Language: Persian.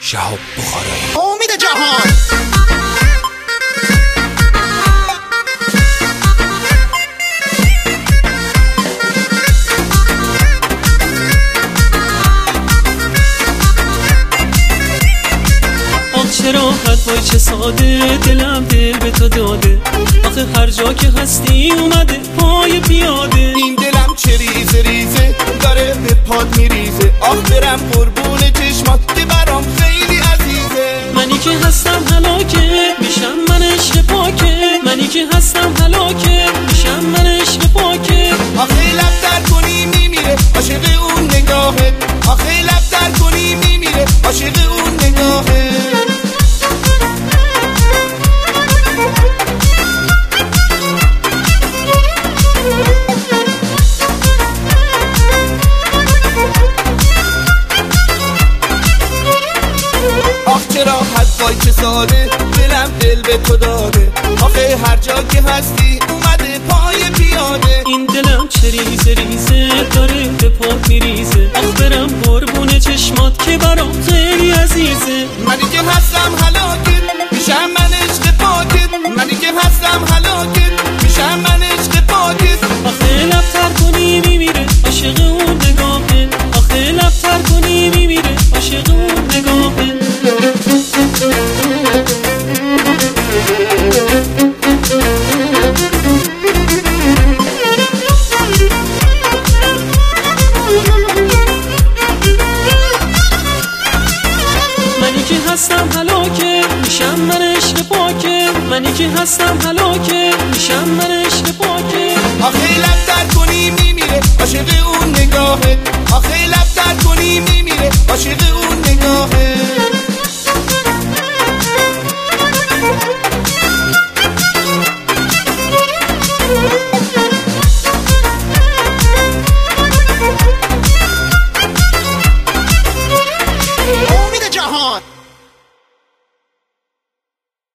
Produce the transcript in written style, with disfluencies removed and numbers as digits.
شهاب بخارایی. امید جهان چه راحت وای چه ساده دلم دل به تو داده آخه هر جا که هستی اومده پای پیاده این دلم چه ریزه ریزه داره به پاد میریزه آخ برم قربون چشمات که برام خیلی عزیزه منی که هستم هلاکه میشم من عشق پاکه منی که هستم هلاکه میشم من عشق پاکه آخه لب در کنی میمیره عاشق اون نگاهه آخه لب در کنی میمیره عاشق اون نگاهه چه راحت وای چه ساده دلم دل به تو داده آخه هر جا که هستی اومده پای پیاده این دلم چه ریزه ریزه داره به پات میریزه آخ برم قربون چشمات که برام خیلی عزیزه منی که هستم هلاکت میشم من عشق پاکت منی که هستم هلاکت میشم من عشق پاکت آخه لبتر کنی میمیره عاشق اون نگاهه آخه لبتر کنی میمیره عاشق اون نگاهه منی که هستم هلاکه میشم من عشق پاکه منی که هستم هلاکه میشم من عشق پاکه آخه لب در کنی میمیره عاشق اون نگاهه آخه لب در کنی میمیره عاشق اون نگاهه